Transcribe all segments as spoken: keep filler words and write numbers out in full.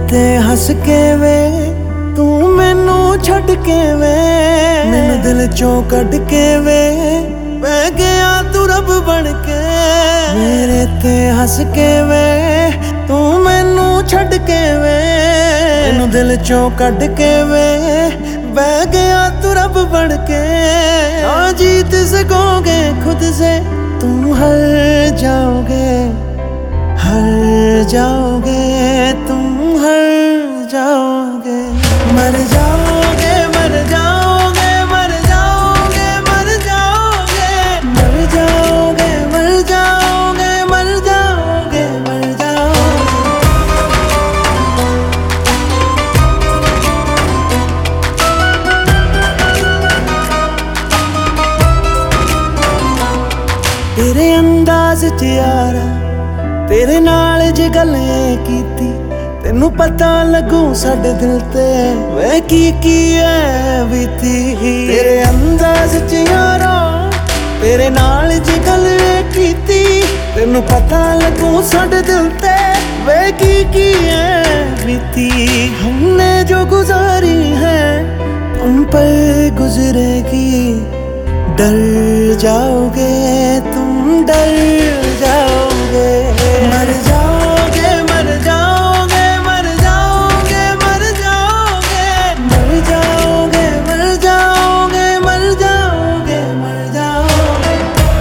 ते हस के वे तू मैनू छड़ के वे, मैनू दिल चों कढ़ के वे बह गया तू रब बन के। मेरे ते हस के वे तू मैनू छड़ के वे, मैनू दिल चों कढ़ के वे बह गया तू रब बन के। ना जीत सकोगे खुद से तुम हार जाओगे, हार जाओगे तुम हार जाओगे। मर जाओगे मर जाओगे मर जाओगे मर जाओगे मर जाओगे मर जाओगे मर जाओगे मर जाओगे। तेरे अंदाज च यारा तेरे नाल जे गल कीती, तेनू पता लगू साडे दिल ते वे की की है बीती। तेरे अंदाज च यारा तेरे नाल जे गल कीती, तेनू पता लगू साडे दिल ते वे की की है बीती। हमने जो गुजारी है तुम पर गुजरेगी, डर जाओगे तुम डर जाओगे। मर जाओगे मर जाओगे मर जाओगे मर जाओगे मर जाओगे मर जाओगे मर जाओगे मर जाओगे।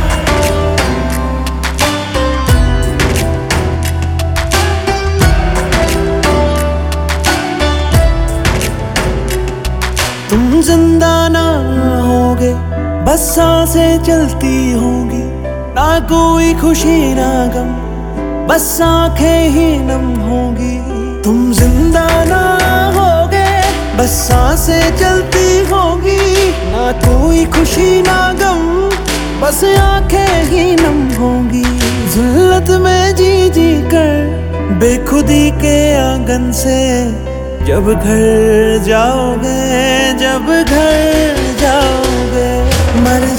तुम जिंदा ना होगे बस सांसें चलती होंगी, ना कोई खुशी ना गम बस आंखें ही नम होंगी। तुम जिंदा ना होगे बस सांसें चलती होंगी, ना कोई खुशी ना गम बस आंखें ही नम होंगी। जिल्लत में जी जी कर बेखुदी के आंगन से जब घर जाओगे जब घर जाओगे। मर